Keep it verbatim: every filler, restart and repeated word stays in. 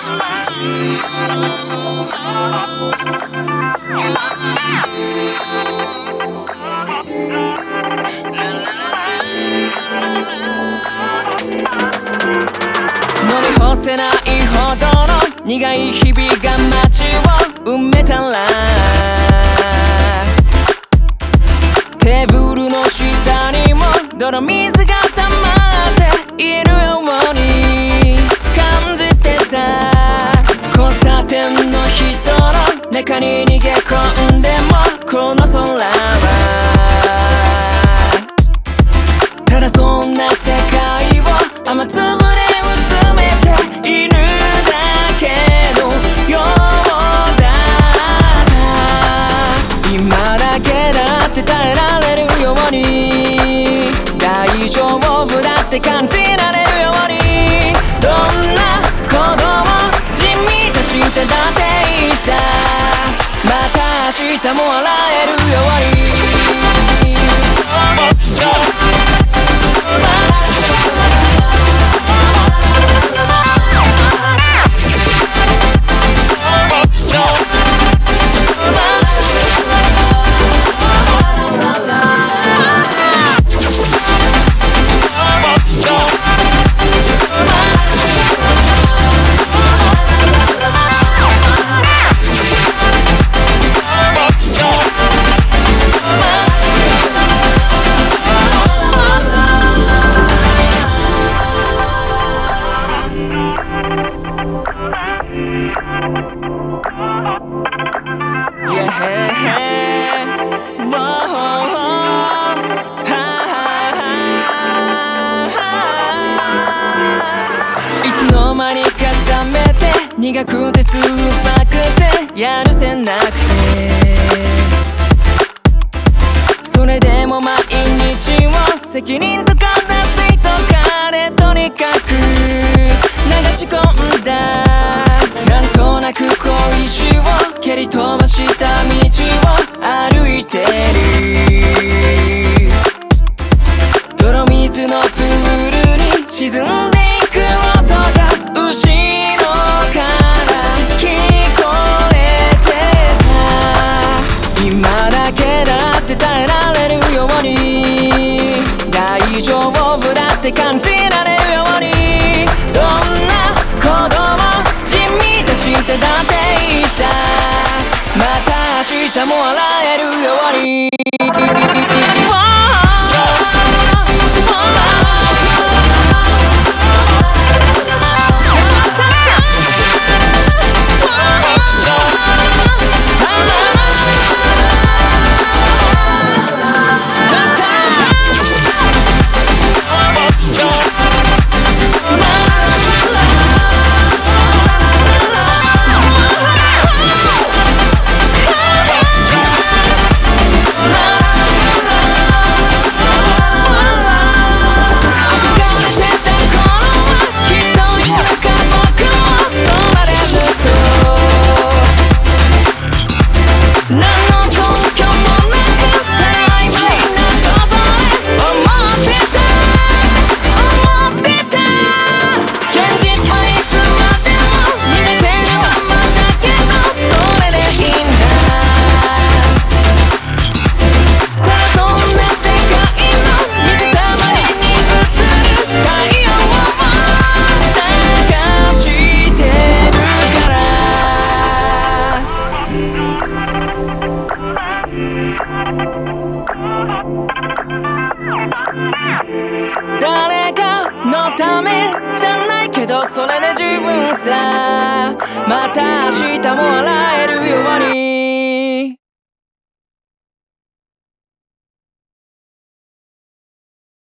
み干せないほどの苦い日々が街を埋めたら、テーブルの下にも泥水が溜まっているように感じてさ、交差点の人の中に逃げ込んでもこの空はただそんな世界を雨粒で薄めているだけのようだった。今だけだって耐えられるように、大丈夫だって感じられるように、どんな子供地味としてだっていいさ、また明日も笑えるように。いつの間にか冷めて苦くて酸っぱくてやるせなくて、それでも毎日を責任とか脱水とかでとにかく流し込んだ。なんとなく小石を蹴り飛ばした道を歩いてる。泥水のプールに沈んでいく音が後ろから聞こえてさ、今だけだって耐えられるように、大丈夫だって感じられるように、どんな子供地味としてだっていいさ、また明日も笑えるように。誰かのためじゃないけどそれで十分さ、また明日も